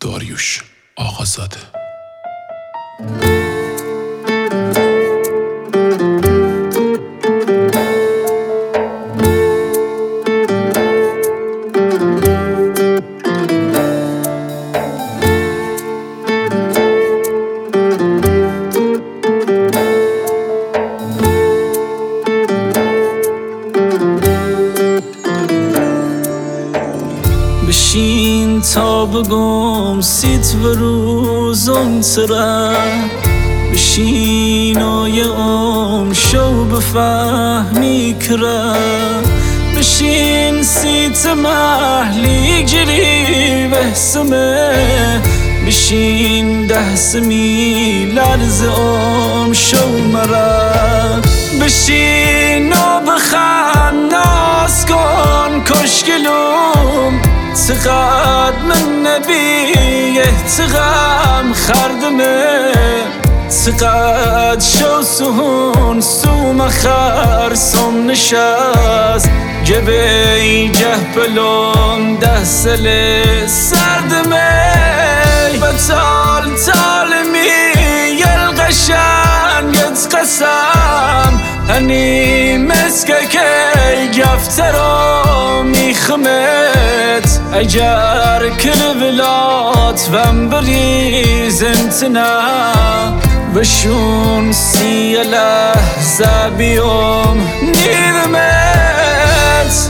داریوش آقازاده. بشین تا بگم سیت و روزم تره، بشین و یه شو بفهمی کره، بشین سیت محلی جری بحسمه، بشین دهسمی لرز شو مره، بشین و بخند ناز کن کشکلوم، چقدر من نبی احتقام خردمه، چقدر شو سهون سوم خرسم نشست، جبی جهبلون ده سل سردمه، بطال تالمی یلقشن يتقسم، هني مسكك يفترو ميخمت، اجار كل بلاد فنبريز انتنا، بشون سيله زابيوم نيذمت.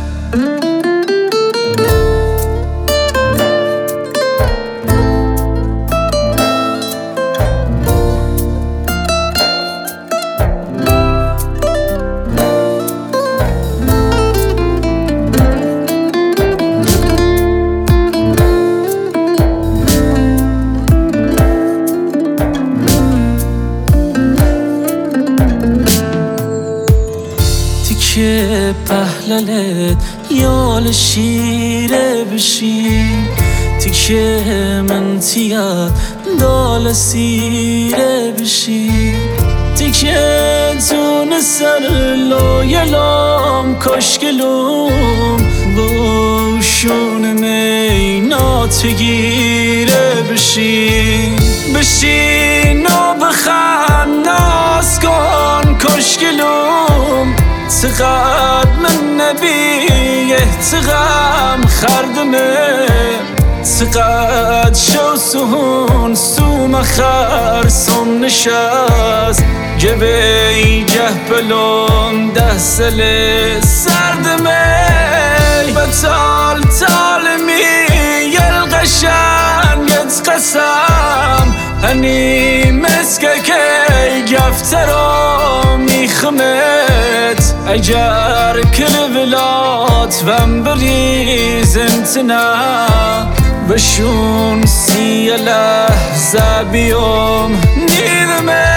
که پهللت یال شیره بشین، تیکه من تیاد دال سیره بشین، تیکه تون سر لایلام کشکلوم، بوشون مینات گیره بشین، بشین و بخند ناز کن کشکلوم، چقدر من نبی احتقام خردمه، چقدر شو سهون سوم خرسم نشست، جبی جهبلون ده سل سردمه، بطال تالمی یلقشن يتقسم، هني مسكك يفترو ميخمت، اجار كل بلاد فنبريز انتنا، بشون سيله زابيوم نيذمت.